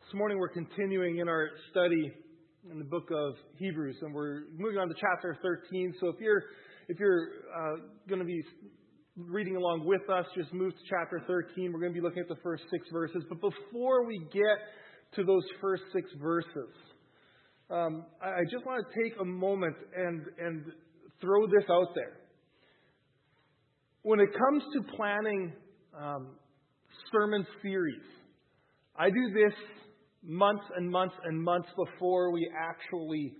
This morning we're continuing in our study in the book of Hebrews, and we're moving on to chapter 13. So if you're going to be reading along with us, just move to chapter 13. We're going to be looking at the first 6 verses. But before we get to those first 6 verses, I just want to take a moment and throw this out there. When it comes to planning sermon series, I do this months and months and months before we actually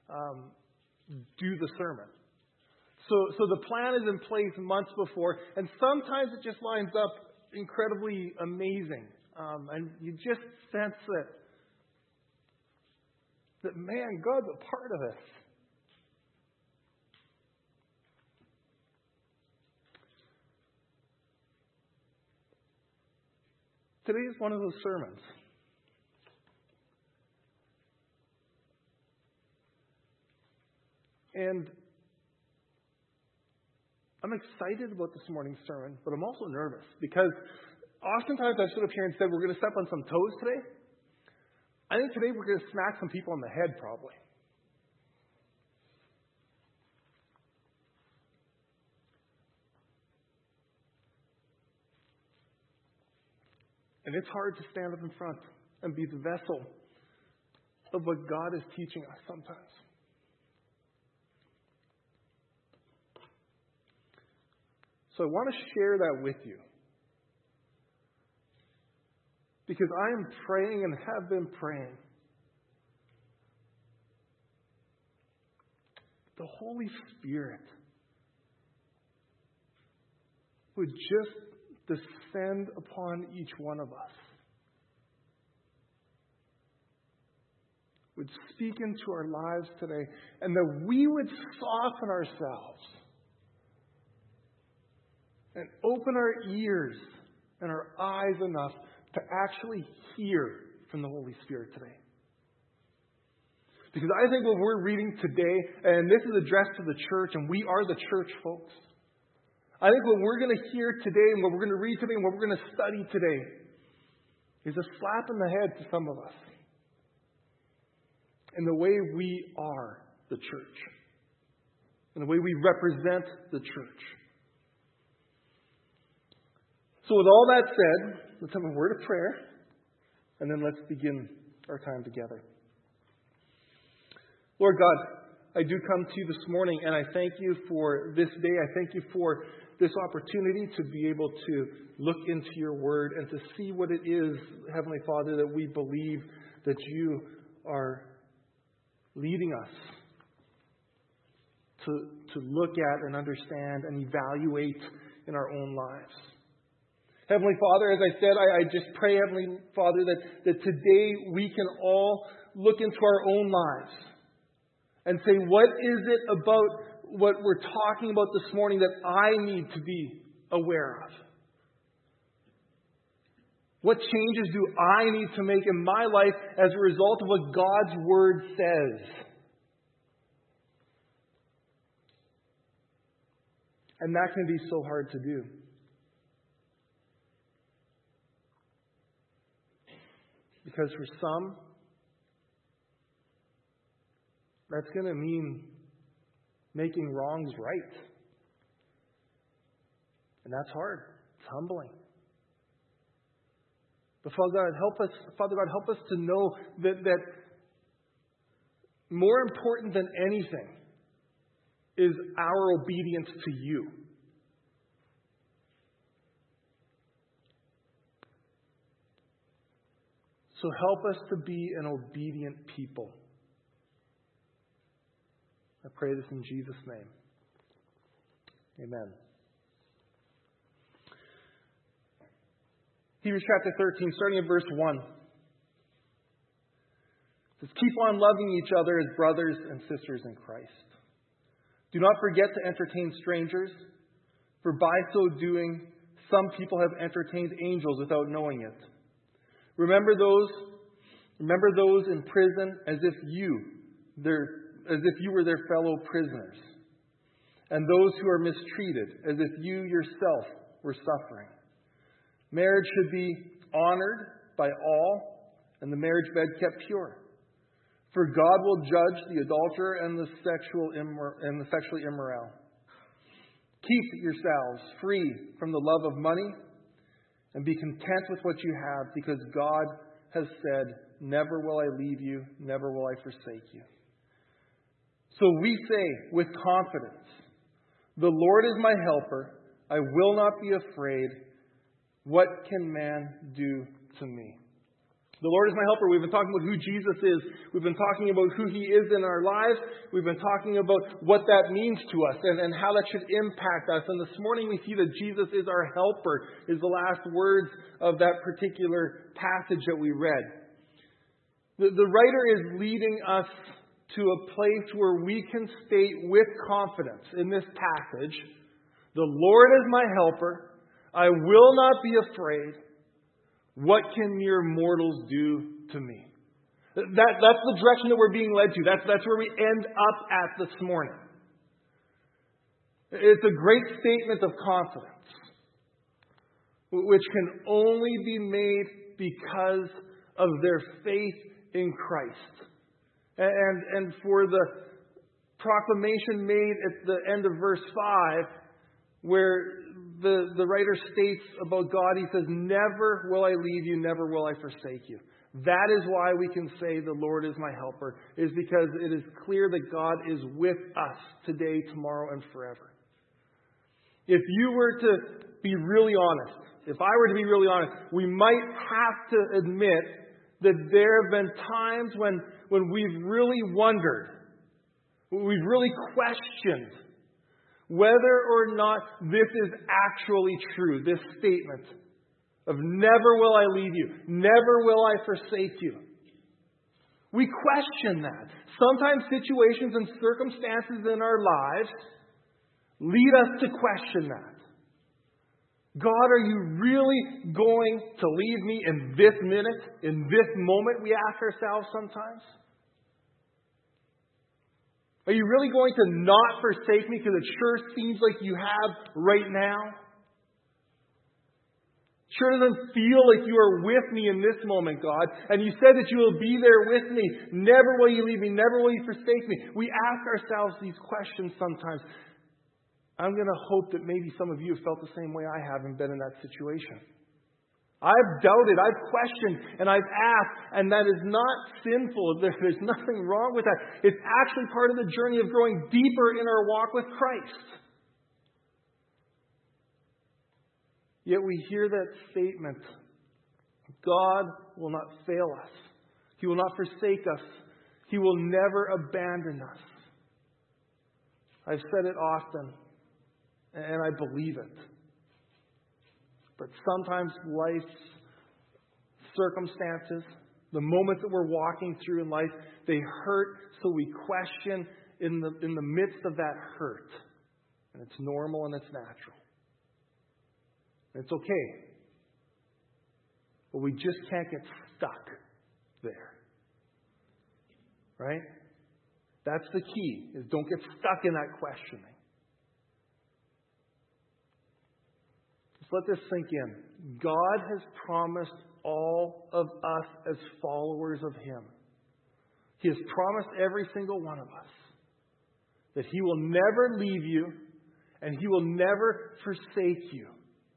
do the sermon. So the plan is in place months before, and sometimes it just lines up incredibly amazing. And you just sense that man, God's a part of this. Today is one of those sermons. And I'm excited about this morning's sermon, but I'm also nervous because oftentimes I've stood up here and said we're going to step on some toes today. I think today we're going to smack some people on the head probably. And it's hard to stand up in front and be the vessel of what God is teaching us sometimes. So I want to share that with you. Because I am praying and have been praying. The Holy Spirit would just descend upon each one of us. Would speak into our lives today. And that we would soften ourselves. And open our ears and our eyes enough to actually hear from the Holy Spirit today. Because I think what we're reading today, and this is addressed to the church, and we are the church folks. I think what we're going to hear today, and what we're going to read today, and what we're going to study today, is a slap in the head to some of us. In the way we are the church. In the way we represent the church. So with all that said, let's have a word of prayer, and then let's begin our time together. Lord God, I do come to you this morning, and I thank you for this day. I thank you for this opportunity to be able to look into your word and to see what it is, Heavenly Father, that we believe that you are leading us to look at and understand and evaluate in our own lives. Heavenly Father, as I said, I just pray, Heavenly Father, that today we can all look into our own lives and say, what is it about what we're talking about this morning that I need to be aware of? What changes do I need to make in my life as a result of what God's Word says? And that can be so hard to do. Because for some, that's going to mean making wrongs right. And that's hard. It's humbling. But Father God, help us to know that more important than anything is our obedience to you. So help us to be an obedient people. I pray this in Jesus' name. Amen. Hebrews chapter 13, starting at verse 1. It says, keep on loving each other as brothers and sisters in Christ. Do not forget to entertain strangers, for by so doing, some people have entertained angels without knowing it. Remember those in prison as if you were their fellow prisoners, and those who are mistreated as if you yourself were suffering. Marriage should be honored by all, and the marriage bed kept pure. For God will judge the adulterer and the sexually immoral. Keep yourselves free from the love of money and be content with what you have, because God has said, never will I leave you, never will I forsake you. So we say with confidence, the Lord is my helper. I will not be afraid. What can man do to me? The Lord is my helper. We've been talking about who Jesus is. We've been talking about who He is in our lives. We've been talking about what that means to us and how that should impact us. And this morning we see that Jesus is our helper, is the last words of that particular passage that we read. The writer is leading us to a place where we can state with confidence in this passage, the Lord is my helper. I will not be afraid. What can mere mortals do to me? That's the direction that we're being led to. That's where we end up at this morning. It's a great statement of confidence, which can only be made because of their faith in Christ. And for the proclamation made at the end of verse 5, where the writer states about God, he says, never will I leave you, never will I forsake you. That is why we can say the Lord is my helper, is because it is clear that God is with us today, tomorrow, and forever. If you were to be really honest, if I were to be really honest, we might have to admit that there have been times when we've really wondered, we've really questioned whether or not this is actually true, this statement of never will I leave you, never will I forsake you. We question that. Sometimes situations and circumstances in our lives lead us to question that. God, are you really going to leave me in this minute, in this moment, we ask ourselves sometimes? Are you really going to not forsake me because it sure seems like you have right now? Sure doesn't feel like you are with me in this moment, God. And you said that you will be there with me. Never will you leave me. Never will you forsake me. We ask ourselves these questions sometimes. I'm going to hope that maybe some of you have felt the same way I have and been in that situation. I've doubted, I've questioned, and I've asked, and that is not sinful. There's nothing wrong with that. It's actually part of the journey of growing deeper in our walk with Christ. Yet we hear that statement, God will not fail us. He will not forsake us. He will never abandon us. I've said it often, and I believe it. But sometimes life's circumstances, the moments that we're walking through in life, they hurt, so we question in the midst of that hurt. And it's normal and it's natural. And it's okay. But we just can't get stuck there. Right? That's the key, is don't get stuck in that questioning. Let this sink in. God has promised all of us as followers of Him. He has promised every single one of us that He will never leave you and He will never forsake you.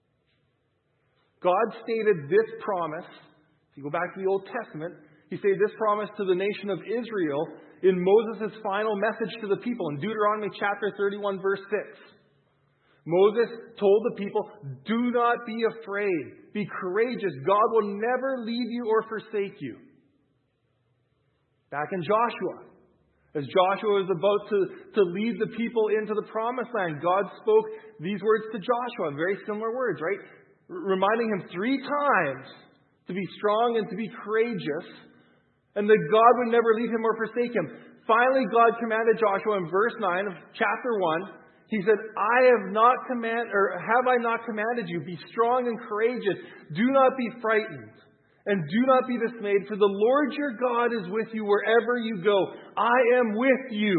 God stated this promise. If you go back to the Old Testament, He stated this promise to the nation of Israel in Moses' final message to the people in Deuteronomy chapter 31, verse 6. Moses told the people, do not be afraid. Be courageous. God will never leave you or forsake you. Back in Joshua, as Joshua was about to lead the people into the promised land, God spoke these words to Joshua, very similar words, right? Reminding him 3 times to be strong and to be courageous, and that God would never leave him or forsake him. Finally, God commanded Joshua in verse 9 of chapter 1, He said, have I not commanded you? Be strong and courageous. Do not be frightened. And do not be dismayed, for the Lord your God is with you wherever you go. I am with you.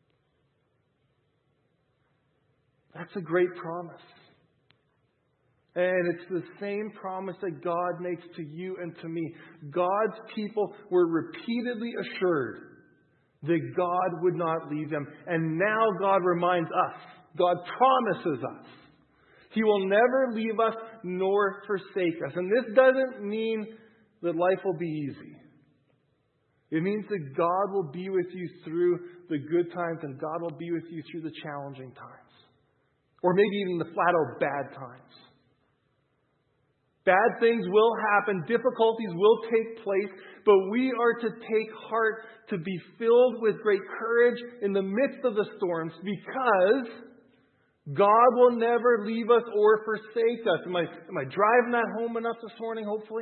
That's a great promise. And it's the same promise that God makes to you and to me. God's people were repeatedly assured that God would not leave them. And now God reminds us, God promises us, He will never leave us nor forsake us. And this doesn't mean that life will be easy. It means that God will be with you through the good times and God will be with you through the challenging times. Or maybe even the flat-out bad times. Bad things will happen, difficulties will take place, but we are to take heart, to be filled with great courage in the midst of the storms, because God will never leave us or forsake us. Am I driving that home enough this morning, hopefully?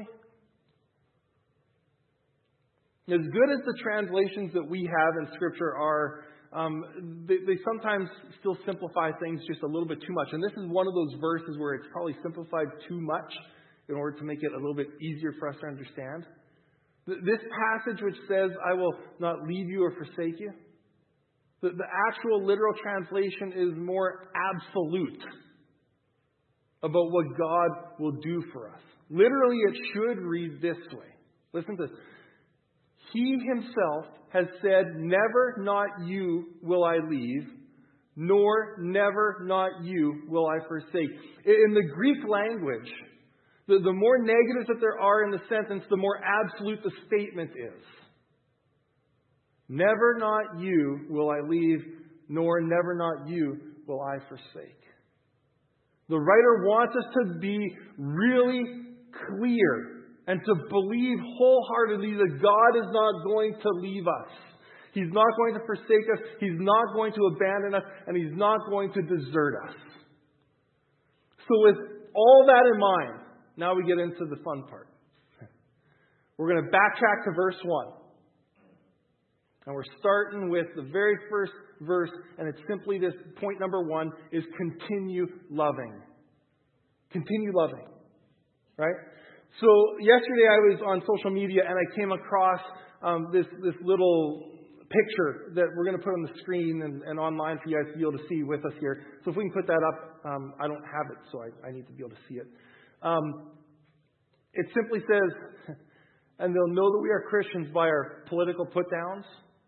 As good as the translations that we have in Scripture are, they sometimes still simplify things just a little bit too much. And this is one of those verses where it's probably simplified too much in order to make it a little bit easier for us to understand. This passage which says, I will not leave you or forsake you, the actual literal translation is more absolute about what God will do for us. Literally, it should read this way. Listen to this. He Himself has said, never, not you, will I leave, nor never, not you, will I forsake. In the Greek language, the more negatives that there are in the sentence, the more absolute the statement is. Never, not you, will I leave, nor never, not you, will I forsake. The writer wants us to be really clear and to believe wholeheartedly that God is not going to leave us. He's not going to forsake us. He's not going to abandon us. And He's not going to desert us. So with all that in mind, now we get into the fun part. We're going to backtrack to verse 1. And we're starting with the very first verse. And it's simply this. Point number 1 is continue loving. Continue loving. Right? So yesterday I was on social media and I came across this little picture that we're going to put on the screen and online for you guys to be able to see with us here. So if we can put that up, I don't have it, so I need to be able to see it. It simply says, and they'll know that we are Christians by our political put-downs,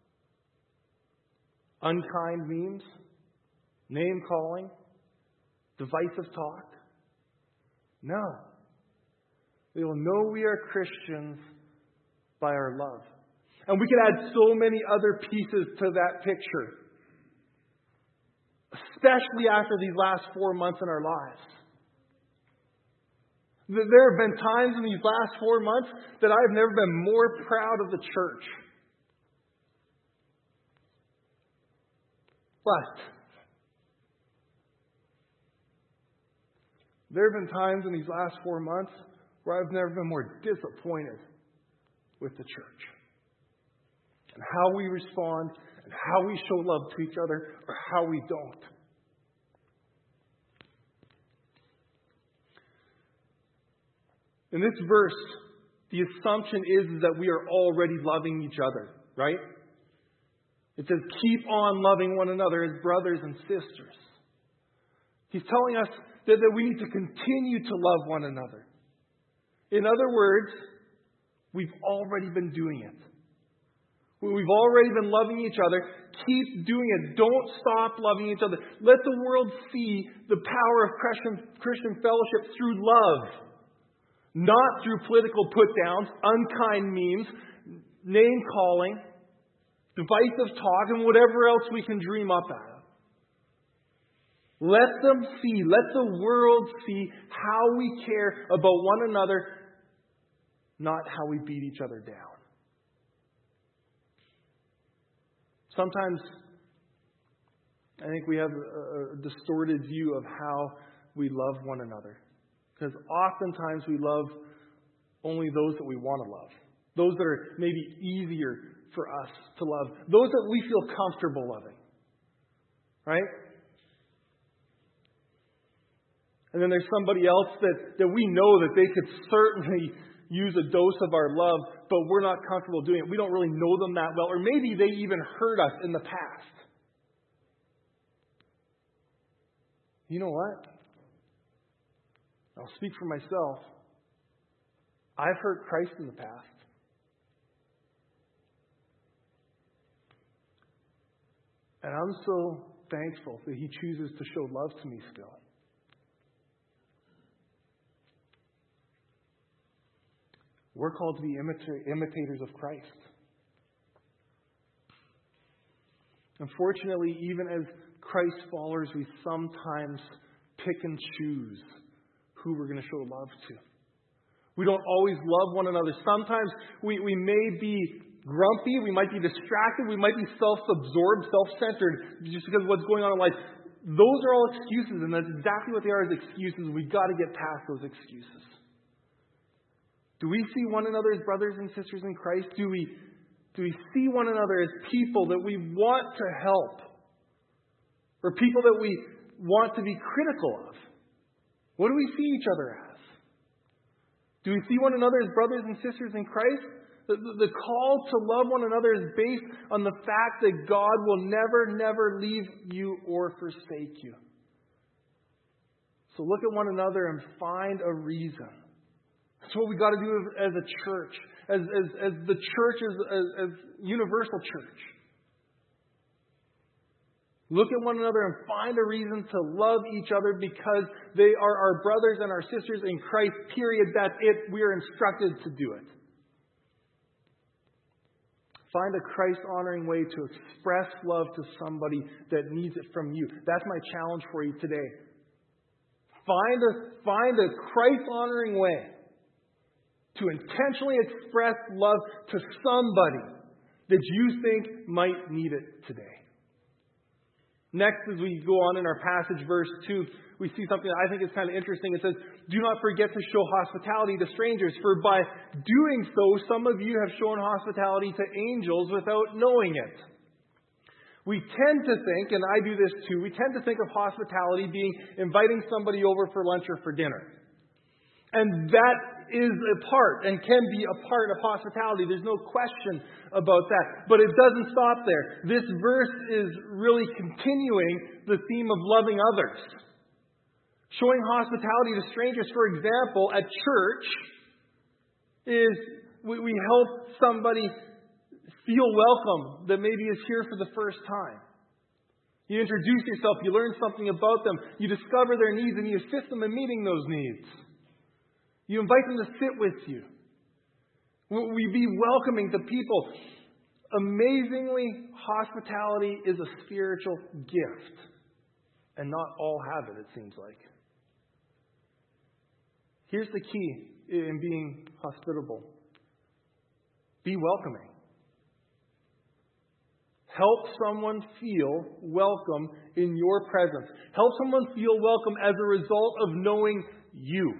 unkind memes, name-calling, divisive talk. No. They will know we are Christians by our love. And we could add so many other pieces to that picture. Especially after these last 4 months in our lives. There have been times in these last 4 months that I've never been more proud of the church. But there have been times in these last 4 months where I've never been more disappointed with the church. And how we respond, and how we show love to each other, or how we don't. In this verse, the assumption is that we are already loving each other, right? It says, keep on loving one another as brothers and sisters. He's telling us that we need to continue to love one another. In other words, we've already been doing it. We've already been loving each other. Keep doing it. Don't stop loving each other. Let the world see the power of Christian fellowship through love. Not through political put-downs, unkind memes, name-calling, divisive talk, and whatever else we can dream up out of. Let them see, let the world see how we care about one another, not how we beat each other down. Sometimes I think we have a distorted view of how we love one another. Because oftentimes we love only those that we want to love. Those that are maybe easier for us to love. Those that we feel comfortable loving. Right? And then there's somebody else that we know that they could certainly use a dose of our love, but we're not comfortable doing it. We don't really know them that well. Or maybe they even hurt us in the past. You know what? I'll speak for myself. I've hurt Christ in the past. And I'm so thankful that He chooses to show love to me still. We're called to be imitators of Christ. Unfortunately, even as Christ followers, we sometimes pick and choose who we're going to show love to. We don't always love one another. Sometimes we may be grumpy, we might be distracted, we might be self-absorbed, self-centered just because of what's going on in life. Those are all excuses, and that's exactly what they are, as excuses. We've got to get past those excuses. Do we see one another as brothers and sisters in Christ? Do we see one another as people that we want to help? Or people that we want to be critical of? What do we see each other as? Do we see one another as brothers and sisters in Christ? The call to love one another is based on the fact that God will never, never leave you or forsake you. So look at one another and find a reason. That's what we've got to do as a church, as the church, as universal church. Look at one another and find a reason to love each other because they are our brothers and our sisters in Christ, period. That's it. We are instructed to do it. Find a Christ-honoring way to express love to somebody that needs it from you. That's my challenge for you today. Find a Christ-honoring way to intentionally express love to somebody that you think might need it today. Next, as we go on in our passage, verse 2, we see something that I think is kind of interesting. It says, "Do not forget to show hospitality to strangers, for by doing so, some of you have shown hospitality to angels without knowing it." We tend to think, and I do this too, we tend to think of hospitality being inviting somebody over for lunch or for dinner. And that is a part and can be a part of hospitality. There's no question about that. But it doesn't stop there. This verse is really continuing the theme of loving others. Showing hospitality to strangers, for example, at church, is we help somebody feel welcome that maybe is here for the first time. You introduce yourself, you learn something about them, you discover their needs, and you assist them in meeting those needs. You invite them to sit with you. We be welcoming to people. Amazingly, hospitality is a spiritual gift. And not all have it, it seems like. Here's the key in being hospitable. Be welcoming. Help someone feel welcome in your presence. Help someone feel welcome as a result of knowing you.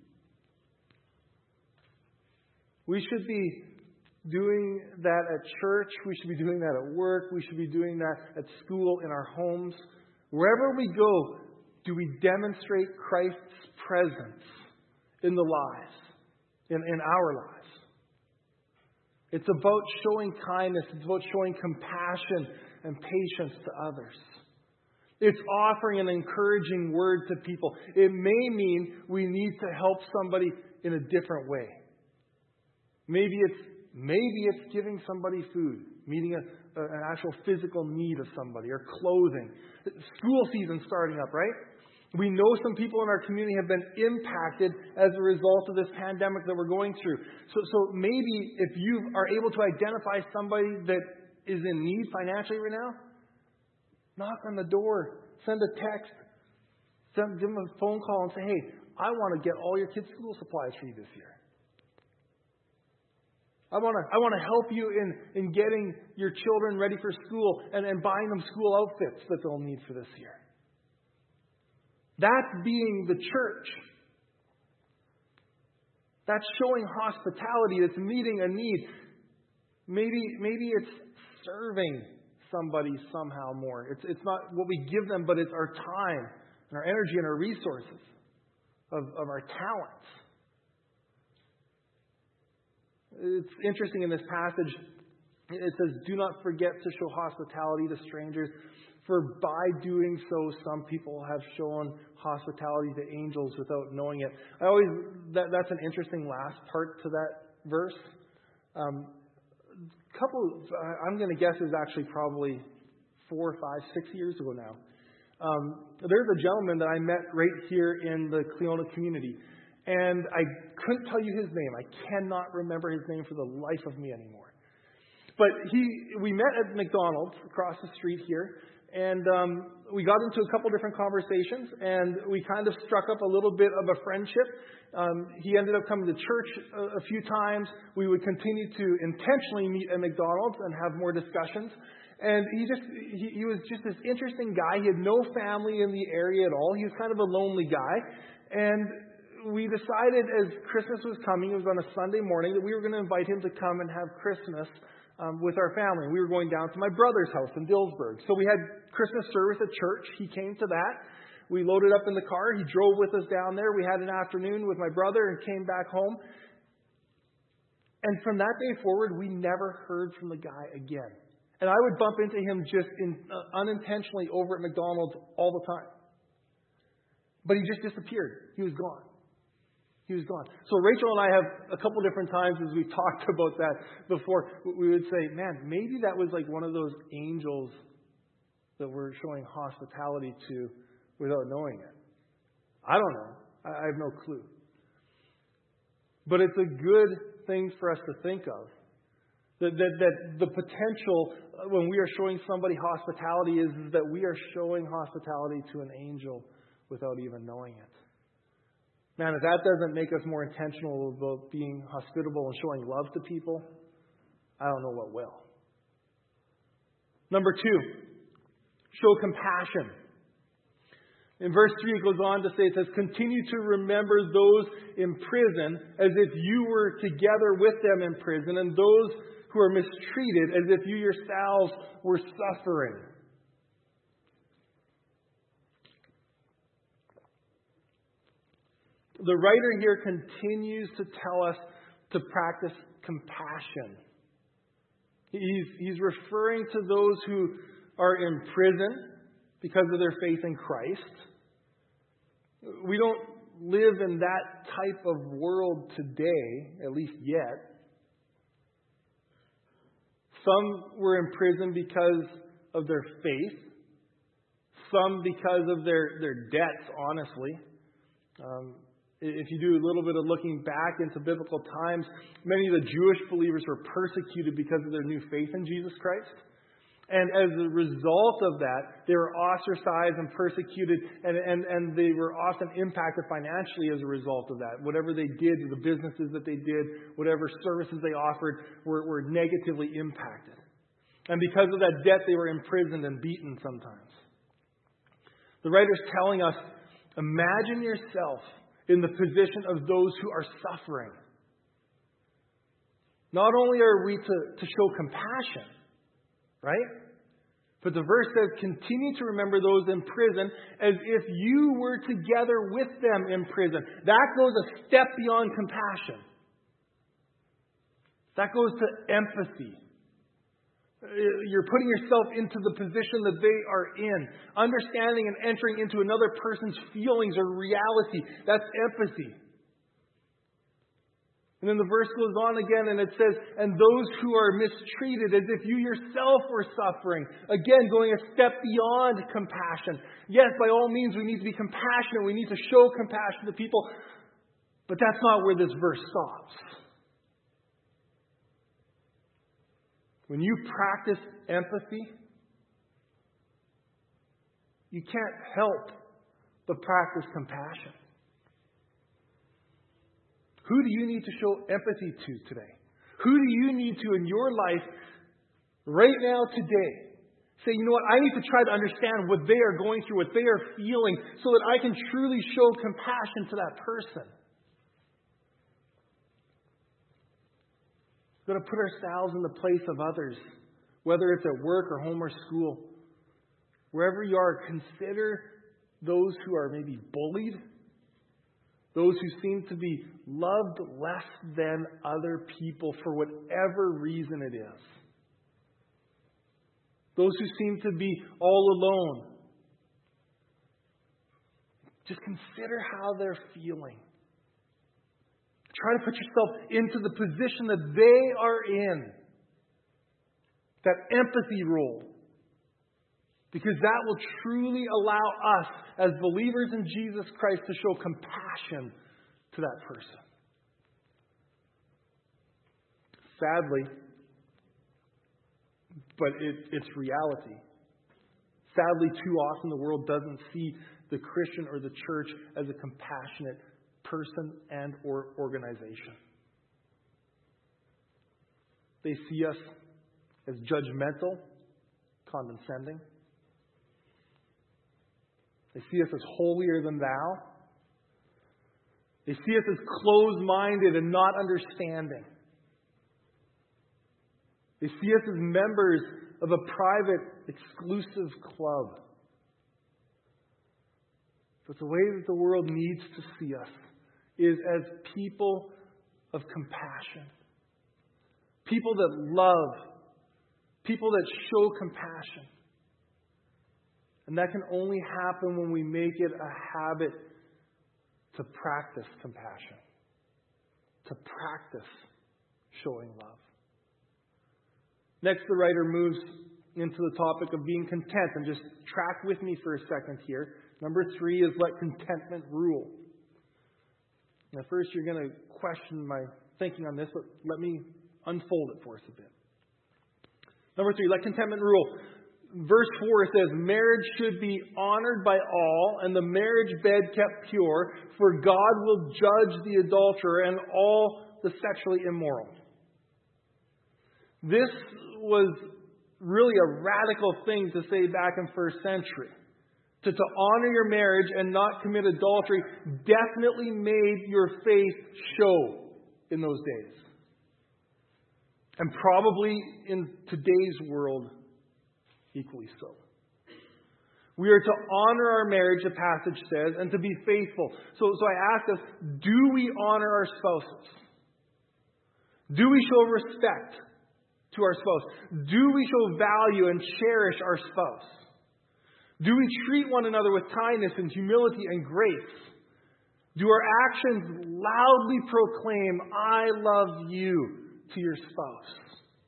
We should be doing that at church. We should be doing that at work. We should be doing that at school, in our homes. Wherever we go, do we demonstrate Christ's presence in the lives, in our lives? It's about showing kindness. It's about showing compassion and patience to others. It's offering an encouraging word to people. It may mean we need to help somebody in a different way. Maybe it's giving somebody food, meeting an actual physical need of somebody, or clothing. School season starting up, right? We know some people in our community have been impacted as a result of this pandemic that we're going through. So maybe if you are able to identify somebody that is in need financially right now, knock on the door, send a text, give them a phone call and say, "Hey, I want to get all your kids' school supplies for you this year. I want to help you in getting your children ready for school and buying them school outfits that they'll need for this year." That's being the church. That's showing hospitality. It's meeting a need. Maybe it's serving somebody somehow more. It's not what we give them, but it's our time and our energy and our resources of our talents. It's interesting in this passage, it says, "Do not forget to show hospitality to strangers, For by doing so, some people have shown hospitality to angels without knowing it. That's an interesting last part to that verse. I'm going to guess is actually probably 4, 5, 6 years ago now. There's a gentleman that I met right here in the Cleona community. And I couldn't tell you his name. I cannot remember his name for the life of me anymore. But we met at McDonald's across the street here. And we got into a couple different conversations, and we kind of struck up a little bit of a friendship. He ended up coming to church a few times. We would continue to intentionally meet at McDonald's and have more discussions. And he was just this interesting guy. He had no family in the area at all. He was kind of a lonely guy. And we decided as Christmas was coming, it was on a Sunday morning, that we were going to invite him to come and have Christmas with our family. We were going down to my brother's house in Dillsburg. So we had Christmas service at church. He came to that. We loaded up in the car. He drove with us down there. We had an afternoon with my brother and came back home. And from that day forward, we never heard from the guy again. And I would bump into him just unintentionally over at McDonald's all the time. But he just disappeared. He was gone. He was gone. So Rachel and I have a couple different times as we've talked about that before, we would say, man, maybe that was like one of those angels that we're showing hospitality to without knowing it. I don't know. I have no clue. But it's a good thing for us to think of. That the potential when we are showing somebody hospitality is that we are showing hospitality to an angel without even knowing it. Man, if that doesn't make us more intentional about being hospitable and showing love to people, I don't know what will. Number 2, show compassion. In verse 3, it goes on to say, it says, continue to remember those in prison as if you were together with them in prison, and those who are mistreated as if you yourselves were suffering. The writer here continues to tell us to practice compassion. He's referring to those who are in prison because of their faith in Christ. We don't live in that type of world today, at least yet. Some were in prison because of their faith. Some because of their debts, honestly. If you do a little bit of looking back into biblical times, many of the Jewish believers were persecuted because of their new faith in Jesus Christ. And as a result of that, they were ostracized and persecuted, and they were often impacted financially as a result of that. Whatever they did, the businesses that they did, whatever services they offered were negatively impacted. And because of that debt, they were imprisoned and beaten sometimes. The writer's telling us, imagine yourself in the position of those who are suffering. Not only are we to show compassion, right? But the verse says, continue to remember those in prison as if you were together with them in prison. That goes a step beyond compassion. That goes to empathy. You're putting yourself into the position that they are in. Understanding and entering into another person's feelings or reality. That's empathy. And then the verse goes on again and it says, and those who are mistreated as if you yourself were suffering. Again, going a step beyond compassion. Yes, by all means, we need to be compassionate. We need to show compassion to people. But that's not where this verse stops. When you practice empathy, you can't help but practice compassion. Who do you need to show empathy to today? Who do you need to in your life right now today say, you know what, I need to try to understand what they are going through, what they are feeling, so that I can truly show compassion to that person. We've got to put ourselves in the place of others, whether it's at work or home or school. Wherever you are, consider those who are maybe bullied, those who seem to be loved less than other people for whatever reason it is. those who seem to be all alone. Just consider how they're feeling. Try to put yourself into the position that they are in. That empathy role. Because that will truly allow us as believers in Jesus Christ to show compassion to that person. Sadly, but it's reality. Sadly, too often the world doesn't see the Christian or the church as a compassionate person and or organization. They see us as judgmental, condescending. They see us as holier than thou. They see us as closed-minded and not understanding. They see us as members of a private, exclusive club. But the way that the world needs to see us is as people of compassion. People that love. People that show compassion. And that can only happen when we make it a habit to practice compassion. To practice showing love. Next, the writer moves into the topic of being content. And just track with me for a second here. Number 3 is let contentment rule. Now, first, you're going to question my thinking on this, but let me unfold it for us a bit. Number 3, let contentment rule. Verse 4 says, marriage should be honored by all, and the marriage bed kept pure, for God will judge the adulterer and all the sexually immoral. This was really a radical thing to say back in first century. To honor your marriage and not commit adultery definitely made your faith show in those days. And probably in today's world, equally so. We are to honor our marriage, the passage says, and to be faithful. So I ask us, do we honor our spouses? Do we show respect to our spouse? Do we show value and cherish our spouse? Do we treat one another with kindness and humility and grace? Do our actions loudly proclaim, I love you, to your spouse?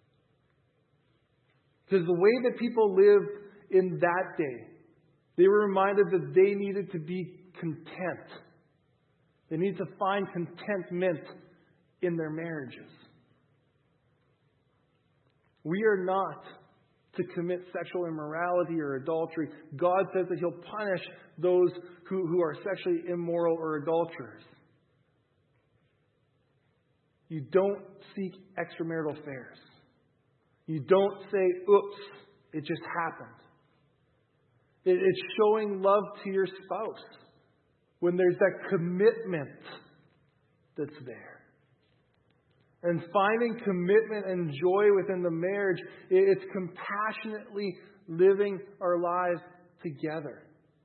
Because the way that people lived in that day, they were reminded that they needed to be content. They needed to find contentment in their marriages. We are not to commit sexual immorality or adultery. God says that He'll punish those who are sexually immoral or adulterers. You don't seek extramarital affairs. You don't say, oops, it just happened. It's showing love to your spouse when there's that commitment that's there. And finding commitment and joy within the marriage, it's compassionately living our lives together.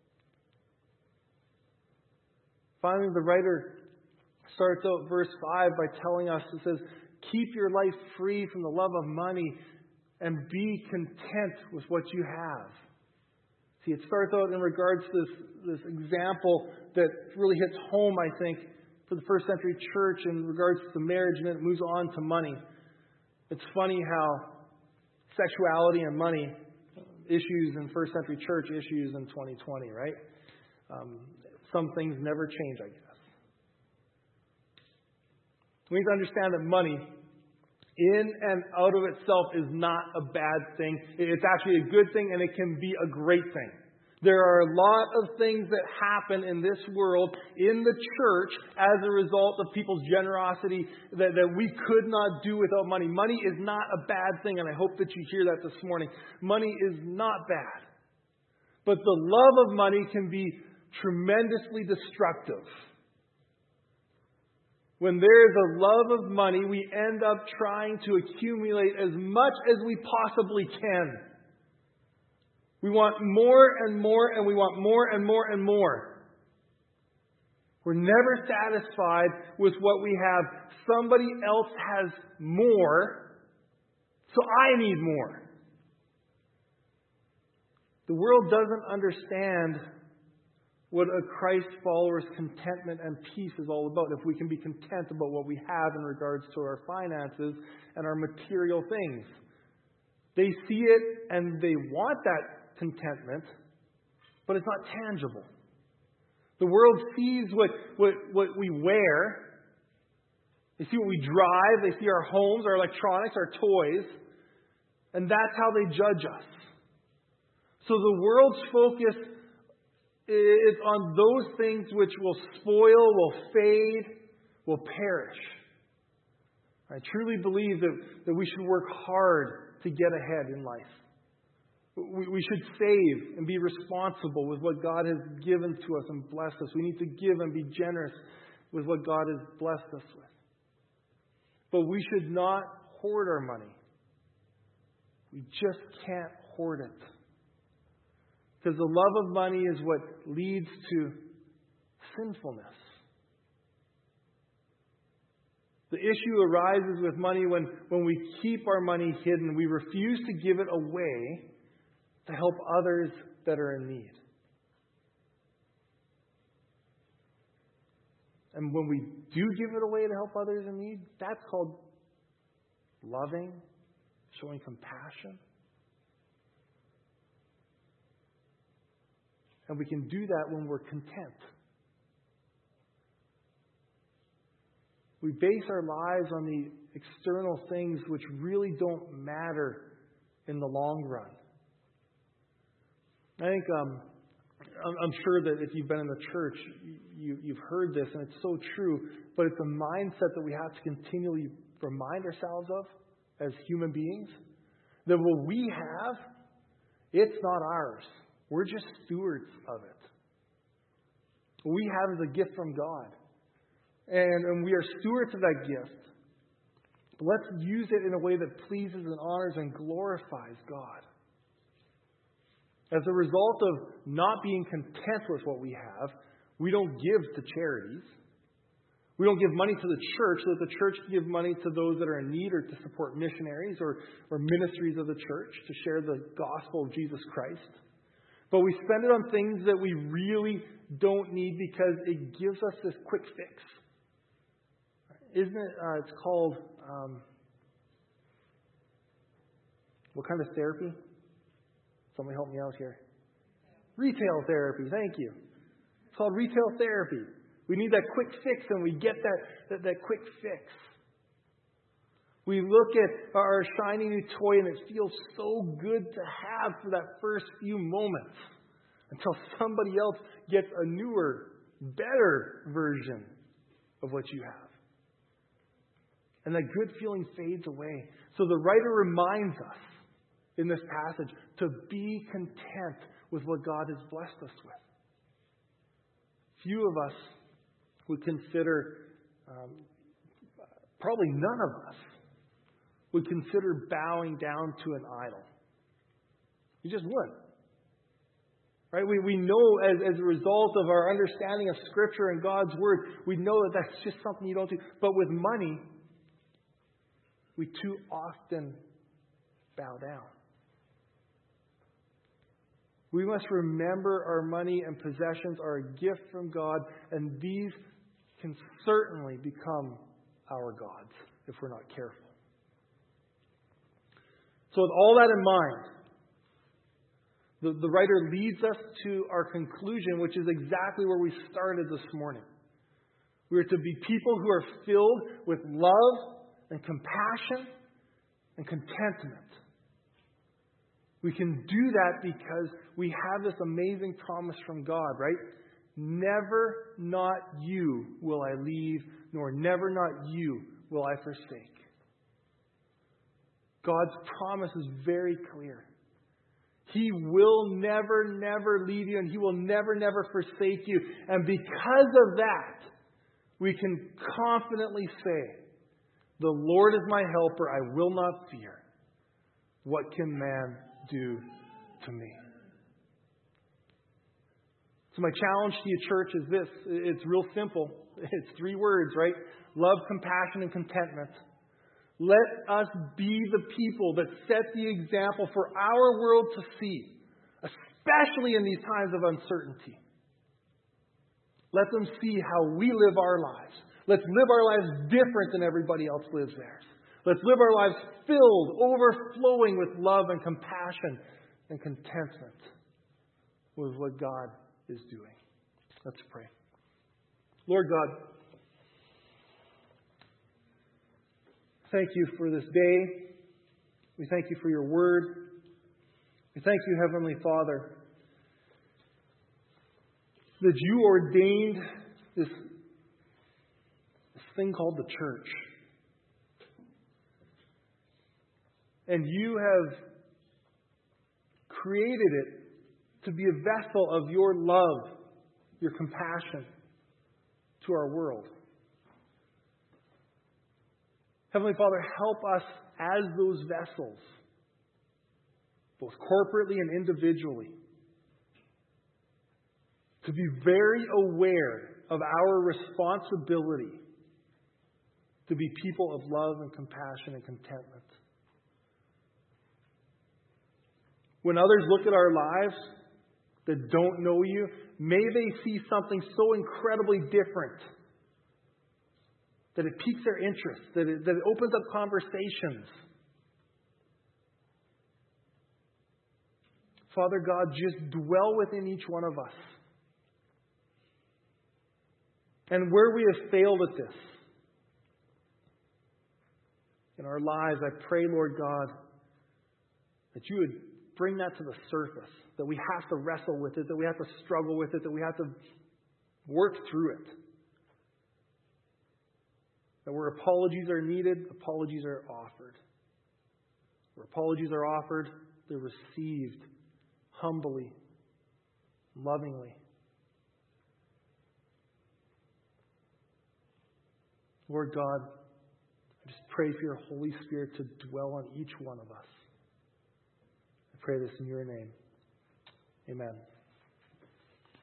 Finally, the writer starts out verse 5 by telling us, it says, keep your life free from the love of money and be content with what you have. See, it starts out in regards to this example that really hits home, I think, for the first century church in regards to marriage, and then it moves on to money. It's funny how sexuality and money issues in first century church issues in 2020, right? Some things never change, I guess. We need to understand that money, in and out of itself, is not a bad thing. It's actually a good thing, and it can be a great thing. There are a lot of things that happen in this world, in the church, as a result of people's generosity that we could not do without money. Money is not a bad thing, and I hope that you hear that this morning. Money is not bad. But the love of money can be tremendously destructive. When there is a love of money, we end up trying to accumulate as much as we possibly can. We want more and more, and we want more and more and more. We're never satisfied with what we have. Somebody else has more, so I need more. The world doesn't understand what a Christ follower's contentment and peace is all about. If we can be content about what we have in regards to our finances and our material things. They see it and they want that contentment, but it's not tangible. The world sees what we wear. They see what we drive. They see our homes, our electronics, our toys. And that's how they judge us. So the world's focus is on those things which will spoil, will fade, will perish. I truly believe that we should work hard to get ahead in life. We should save and be responsible with what God has given to us and blessed us. We need to give and be generous with what God has blessed us with. But we should not hoard our money. We just can't hoard it. Because the love of money is what leads to sinfulness. The issue arises with money when we keep our money hidden. We refuse to give it away to help others that are in need. And when we do give it away to help others in need, that's called loving, showing compassion. And we can do that when we're content. We base our lives on the external things which really don't matter in the long run. I think I'm sure that if you've been in the church, you've heard this, and it's so true. But it's a mindset that we have to continually remind ourselves of as human beings. That what we have, it's not ours. We're just stewards of it. What we have is a gift from God. And we are stewards of that gift. But let's use it in a way that pleases and honors and glorifies God. As a result of not being content with what we have, we don't give to charities. We don't give money to the church so that the church can give money to those that are in need or to support missionaries or ministries of the church to share the gospel of Jesus Christ. But we spend it on things that we really don't need because it gives us this quick fix. Isn't it? It's called, what kind of therapy? Somebody help me out here. Retail therapy, thank you. It's called retail therapy. We need that quick fix, and we get that quick fix. We look at our shiny new toy, and it feels so good to have for that first few moments until somebody else gets a newer, better version of what you have. And that good feeling fades away. So the writer reminds us in this passage to be content with what God has blessed us with. Few of us would consider, probably none of us, would consider bowing down to an idol. You just wouldn't. Right? We know as a result of our understanding of Scripture and God's Word, we know that that's just something you don't do. But with money, we too often bow down. We must remember our money and possessions are a gift from God, and these can certainly become our gods if we're not careful. So with all that in mind, the writer leads us to our conclusion, which is exactly where we started this morning. We are to be people who are filled with love and compassion and contentment. We can do that because we have this amazing promise from God, right? Never, not you, will I leave, nor never, not you, will I forsake. God's promise is very clear. He will never, never leave you, and He will never, never forsake you. And because of that, we can confidently say, the Lord is my helper, I will not fear. What can man do to me? So my challenge to you, church, is this. It's real simple. It's 3 words, right? Love, compassion, and contentment. Let us be the people that set the example for our world to see, especially in these times of uncertainty. Let them see how we live our lives. Let's live our lives different than everybody else lives theirs. Let's live our lives filled, overflowing with love and compassion and contentment with what God is doing. Let's pray. Lord God, thank you for this day. We thank you for your word. We thank you, Heavenly Father, that you ordained this thing called the church. And you have created it to be a vessel of your love, your compassion to our world. Heavenly Father, help us as those vessels, both corporately and individually, to be very aware of our responsibility to be people of love and compassion and contentment. When others look at our lives that don't know you, may they see something so incredibly different that it piques their interest, that it opens up conversations. Father God, just dwell within each one of us. And where we have failed at this in our lives, I pray, Lord God, that you would bring that to the surface, that we have to wrestle with it, that we have to struggle with it, that we have to work through it. That where apologies are needed, apologies are offered. Where apologies are offered, they're received humbly, lovingly. Lord God, I just pray for your Holy Spirit to dwell on each one of us. I pray this in your name. Amen.